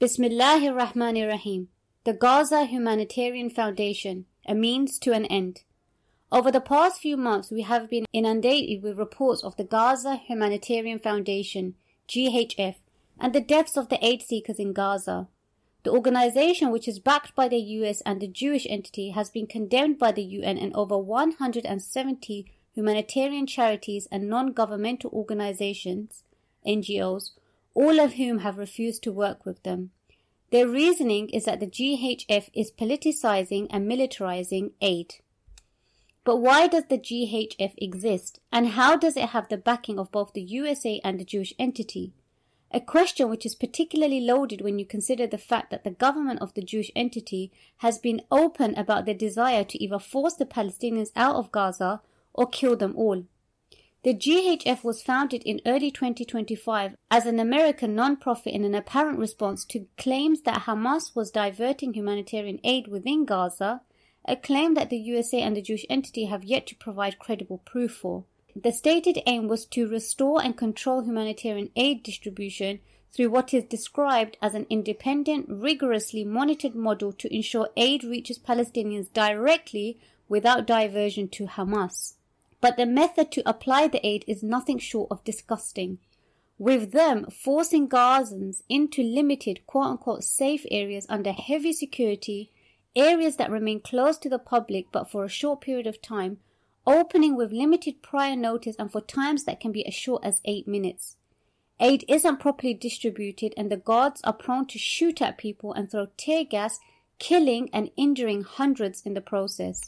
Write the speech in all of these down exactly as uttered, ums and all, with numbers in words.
Bismillahir Rahmanir Rahim. The Gaza Humanitarian Foundation, a means to an end. Over the past few months, we have been inundated with reports of the Gaza Humanitarian Foundation, G H F, and the deaths of the aid seekers in Gaza. The organization, which is backed by the U S and the Jewish entity, has been condemned by the U N and over one hundred seventy humanitarian charities and non-governmental organizations, N G Os, all of whom have refused to work with them. Their reasoning is that the G H F is politicizing and militarizing aid. But why does the G H F exist, and how does it have the backing of both the U S A and the Jewish entity? A question which is particularly loaded when you consider the fact that the government of the Jewish entity has been open about their desire to either force the Palestinians out of Gaza or kill them all. The G H F was founded in early twenty twenty-five as an American non-profit in an apparent response to claims that Hamas was diverting humanitarian aid within Gaza, a claim that the U S A and the Jewish entity have yet to provide credible proof for. The stated aim was to restore and control humanitarian aid distribution through what is described as an independent, rigorously monitored model to ensure aid reaches Palestinians directly without diversion to Hamas. But the method to apply the aid is nothing short of disgusting, with them forcing Gazans into limited quote-unquote safe areas under heavy security, areas that remain closed to the public but for a short period of time, opening with limited prior notice and for times that can be as short as eight minutes. Aid isn't properly distributed and the guards are prone to shoot at people and throw tear gas, killing and injuring hundreds in the process.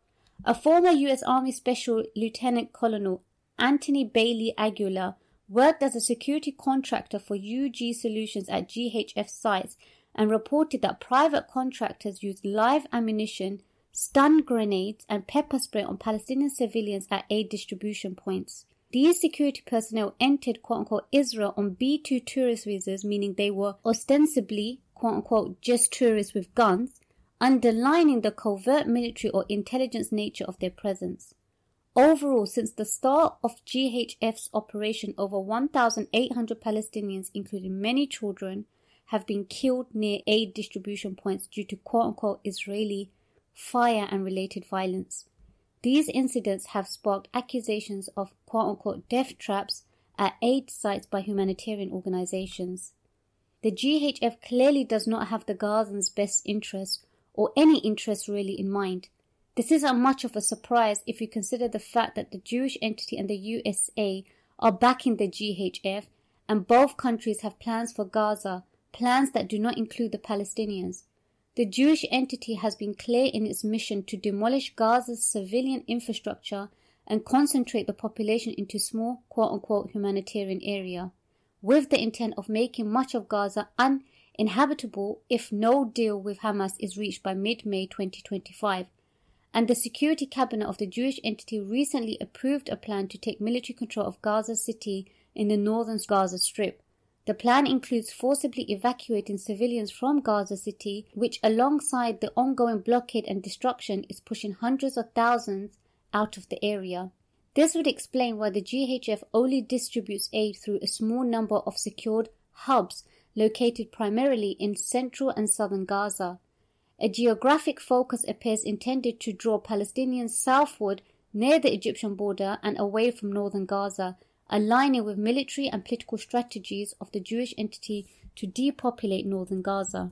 A former U S Army Special Lieutenant Colonel Anthony Bailey Aguilar worked as a security contractor for U G Solutions at G H F sites and reported that private contractors used live ammunition, stun grenades and pepper spray on Palestinian civilians at aid distribution points. These security personnel entered quote-unquote Israel on B two tourist visas, meaning they were ostensibly quote-unquote just tourists with guns, underlining the covert military or intelligence nature of their presence. Overall, since the start of G H F's operation, over one thousand eight hundred Palestinians, including many children, have been killed near aid distribution points due to quote-unquote Israeli fire and related violence. These incidents have sparked accusations of quote-unquote death traps at aid sites by humanitarian organizations. The G H F clearly does not have the Gazans' best interests or any interest really in mind. This isn't much of a surprise if you consider the fact that the Jewish entity and the U S A are backing the G H F, and both countries have plans for Gaza, plans that do not include the Palestinians. The Jewish entity has been clear in its mission to demolish Gaza's civilian infrastructure and concentrate the population into small quote-unquote humanitarian area, with the intent of making much of Gaza uninhabitable if no deal with Hamas is reached by mid-May twenty twenty-five. And the Security Cabinet of the Jewish entity recently approved a plan to take military control of Gaza City in the northern Gaza Strip. The plan includes forcibly evacuating civilians from Gaza City, which alongside the ongoing blockade and destruction is pushing hundreds of thousands out of the area. This would explain why the G H F only distributes aid through a small number of secured hubs located primarily in central and southern Gaza. A geographic focus appears intended to draw Palestinians southward near the Egyptian border and away from northern Gaza, aligning with military and political strategies of the Jewish entity to depopulate northern Gaza.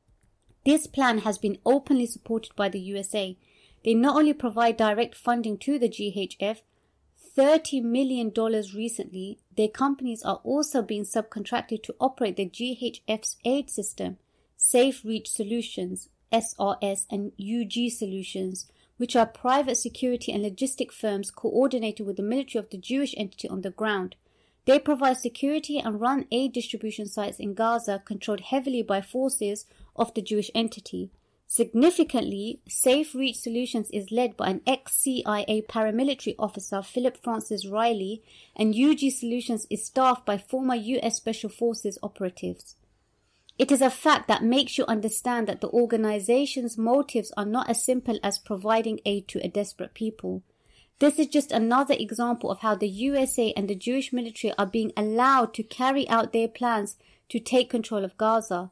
This plan has been openly supported by the U S A. They not only provide direct funding to the G H F, thirty million dollars recently, their companies are also being subcontracted to operate the G H F's aid system, Safe Reach Solutions, S R S, and U G Solutions, which are private security and logistic firms coordinated with the military of the Jewish entity on the ground. They provide security and run aid distribution sites in Gaza controlled heavily by forces of the Jewish entity. Significantly, Safe Reach Solutions is led by an ex-C I A paramilitary officer, Philip Francis Riley, and U G Solutions is staffed by former U S Special Forces operatives. It is a fact that makes you understand that the organization's motives are not as simple as providing aid to a desperate people. This is just another example of how the U S A and the Jewish military are being allowed to carry out their plans to take control of Gaza.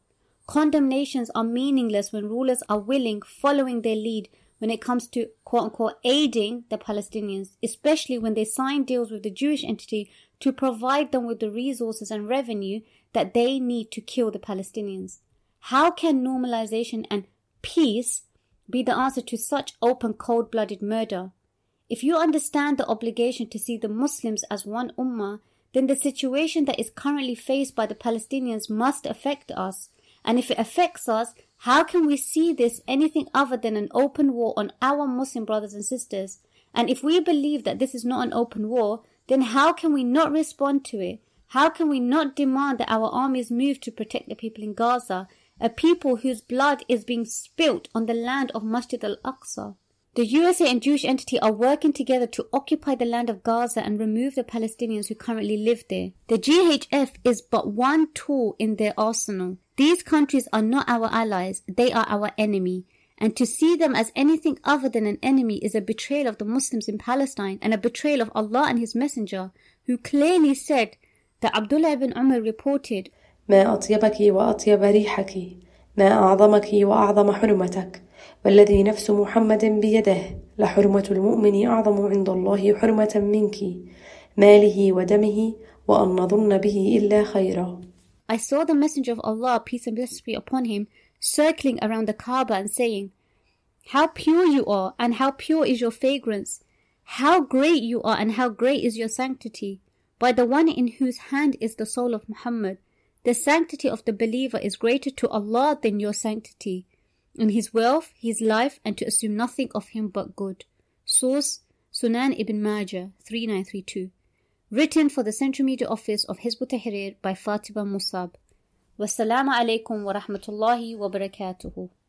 Condemnations are meaningless when rulers are willing, following their lead when it comes to quote-unquote aiding the Palestinians, especially when they sign deals with the Jewish entity to provide them with the resources and revenue that they need to kill the Palestinians. How can normalization and peace be the answer to such open, cold-blooded murder? If you understand the obligation to see the Muslims as one ummah, then the situation that is currently faced by the Palestinians must affect us. And if it affects us, how can we see this anything other than an open war on our Muslim brothers and sisters? And if we believe that this is not an open war, then how can we not respond to it? How can we not demand that our armies move to protect the people in Gaza, a people whose blood is being spilt on the land of Masjid al-Aqsa? The U S A and Jewish entity are working together to occupy the land of Gaza and remove the Palestinians who currently live there. The G H F is but one tool in their arsenal. These countries are not our allies, they are our enemy. And to see them as anything other than an enemy is a betrayal of the Muslims in Palestine and a betrayal of Allah and His Messenger, who clearly said that Abdullah ibn Umar reported, ما أطيبك وأطيب ريحك ما أعظمك وأعظم حرمتك والذي نفس محمد بيده لحرمة المؤمن أعظم عند الله حرمة منك ماله ودمه وأن نظن به إلا خيرا. I saw the Messenger of Allah, peace and blessings be upon him, circling around the Kaaba and saying, how pure you are and how pure is your fragrance, how great you are and how great is your sanctity. By the one in whose hand is the soul of Muhammad, the sanctity of the believer is greater to Allah than your sanctity, in his wealth, his life, and to assume nothing of him but good. Source, Sunan ibn Majah, three nine three two. Written for the Central Media Office of Hizb ut-Tahrir by Fatima Musab. Wassalamu alaikum wa rahmatullahi wa barakatuhu.